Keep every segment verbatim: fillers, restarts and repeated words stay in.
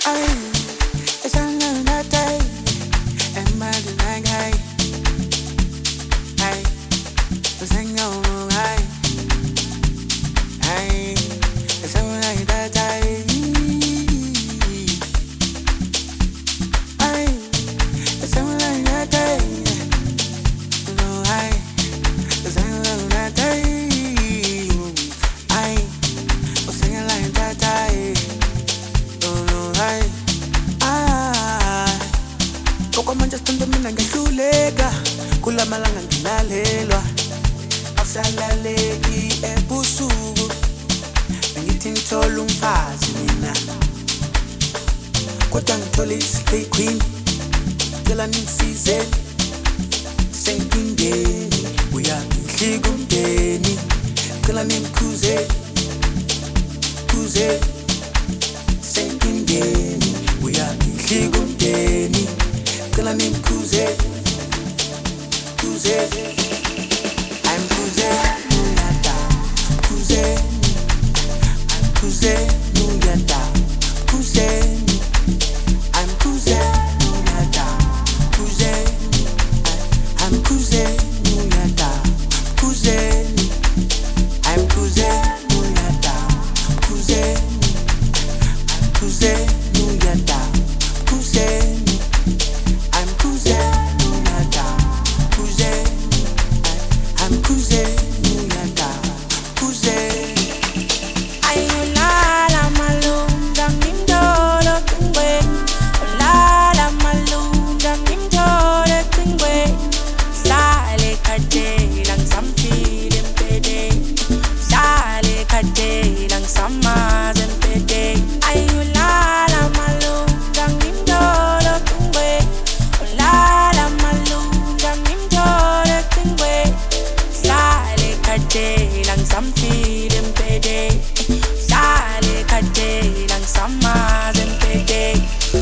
Ay, esa luna day, and my demand high. Ay, pues hang on high. Ay, esa luna day. Ay, esa luna day. No high, esa luna day. Ay, pues hang on like day. Ay, ay, poko manje sithando mina ngihluleka kula malanga ngilalelwa awusalaleki ebusuku bengithi ngithola umfazi mina kodwa ngithole islay queen ngicela ningisize senkingeni uyabihlika umndeni ngicela nimkhuze kuze senkingeni uyabihlika umndeni cela nimkhuze kuze I'm kuze uyada kuze I'm kuze uyada kuze I'm kuze uyada kuze I'm kuze uyada kuze I'm kuze uyada kuze Kuze nuyada, kuze, I'm kuze nuyada, kuze, I'm kuze nuyada, kuze. Ayolala malunga ngimdolo kungwe, olala malunga ngimdolo kungwe, sale kadela ngisamfile mpede, sale kadela ngisamaze mpede. Ayolala malunga ngimdolo kungwe, olala malunga ngimdolo kungwe, sale kadela ngisamfile mpede, sale kadela ngisamaze mpede.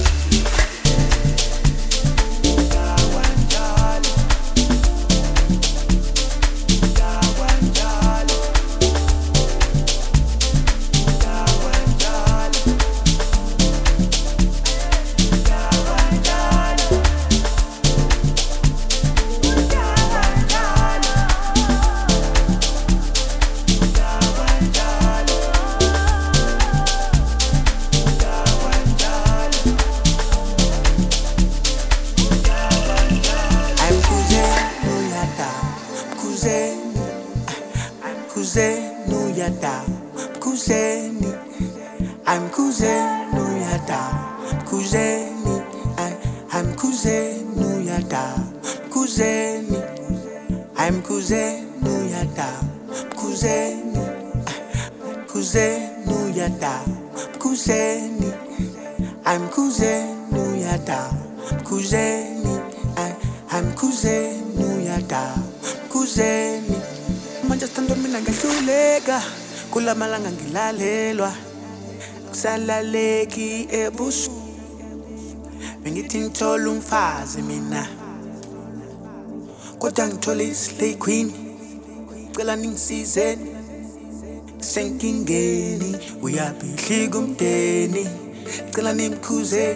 Kuzeni, I'm kuzeni uyada, kuzeni, I, I'm kuzeni uyada, kuzeni, I'm kuzeni uyada, kuzeni, kuzeni uyada, kuzeni, I'm kuzeni uyada, kuzeni, I, I'm kuzeni uyada, kuzeni. Manje sithando mina ngihluleka kula malanga ngilalelwa akusalaleki ebusu bengithi ngithola umfazi mina kodwa ngithole islay queen cela ningisize senkingeni uyabihlika umndeni cela nimkhuze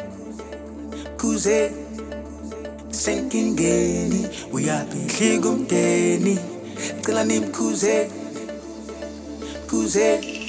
kuze senkingeni uyabihlika umndeni cela nimkhuze kuze